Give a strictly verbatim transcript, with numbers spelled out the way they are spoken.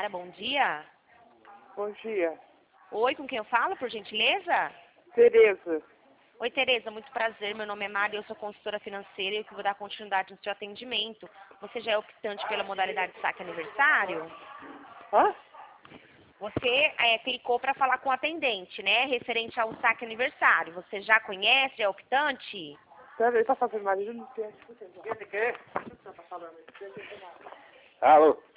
Sara, bom dia. Bom dia. Oi, com quem eu falo, por gentileza? Tereza. Oi, Tereza, muito prazer. Meu nome é Mari, eu sou consultora financeira e eu que vou dar continuidade no seu atendimento. Você já é optante pela modalidade saque aniversário? Hã? Você é, clicou para falar com o atendente, né? Referente ao saque aniversário. Você já conhece, é optante? Pera aí, tá fazendo marido? Não sei. Alô?